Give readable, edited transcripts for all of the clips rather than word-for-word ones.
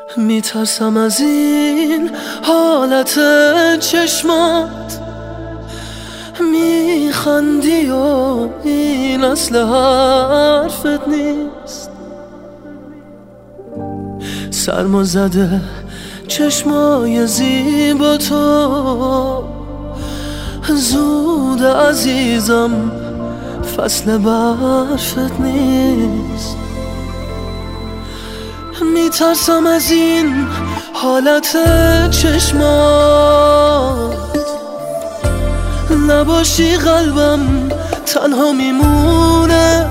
میترسم از این حالت چشمات، میخندی و این اصل حرفت نیست. سرما زده چشمای زیبا تو، زود عزیزم فصل برفت نیست. میترسم از این حالت چشمات، نباشی قلبم تنها میمونه.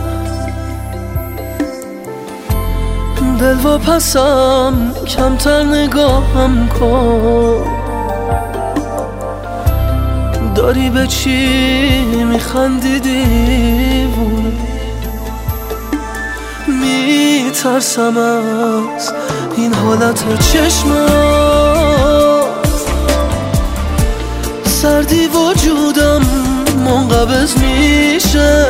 دل و پسم کمتر نگاهم کن، داری به چی میخندی دیوونه؟ میترسم از این حالت چشمات، سردی وجودم منقبض میشه.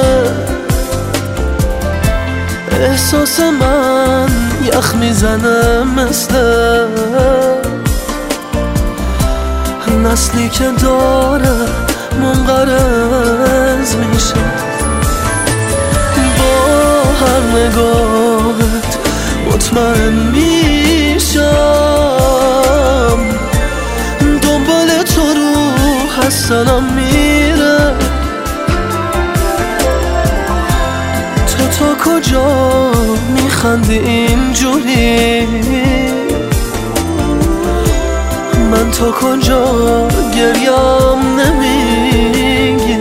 احساس من یخ میزنه مثل نسلی که داره منقرض میشه. با هر نگاهت مطمئن میشم، دنبال تو روح حسنم میره. تو تا کجا میخندی اینجوری؟ من تا کجا گریم نمیگی؟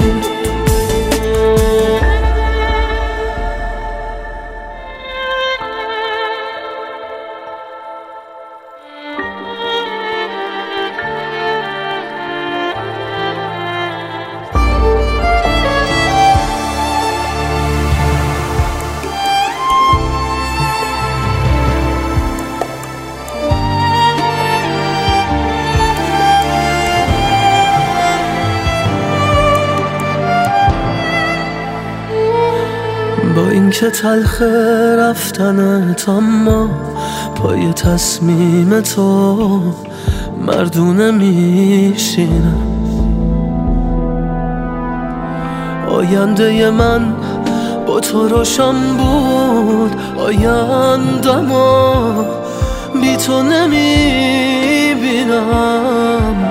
با اینکه تلخ رفتنت، اما پای تصمیم تو مردونه میشینم. آینده من با تو روشن بود، آینده‌مو بی تو نمیبینم.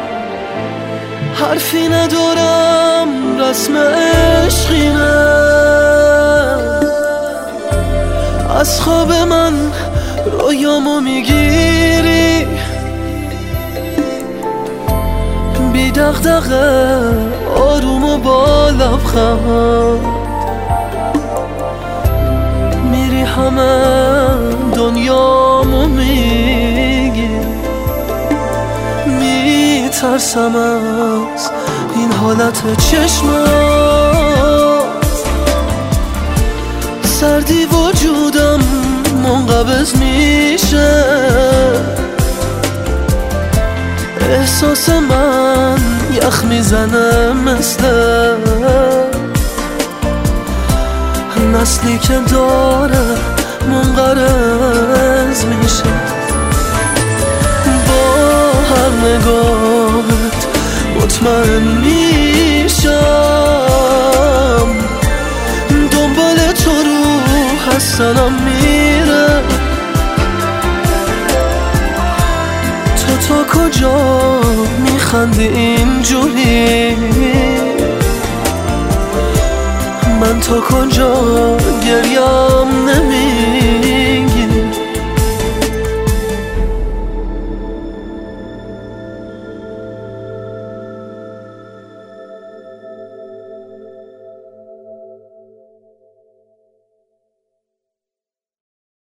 حرفی ندارم، رسم عشقینه. از خواب من رویامو میگیری، بی دغدغه آروم و با لبخند میری همه دنیامو میگی. میترسم از این حالت چشمات، سردی وجودم منقبض میشه. احساس من یخ میزنه مثل نسلی که داره منقرض میشه. با هر نگاهت مطمئن میشم، دنبال تو روح حسنم میره. تو تا کجا میخندی اینجوری؟ من تا کجا گریم نمیگی؟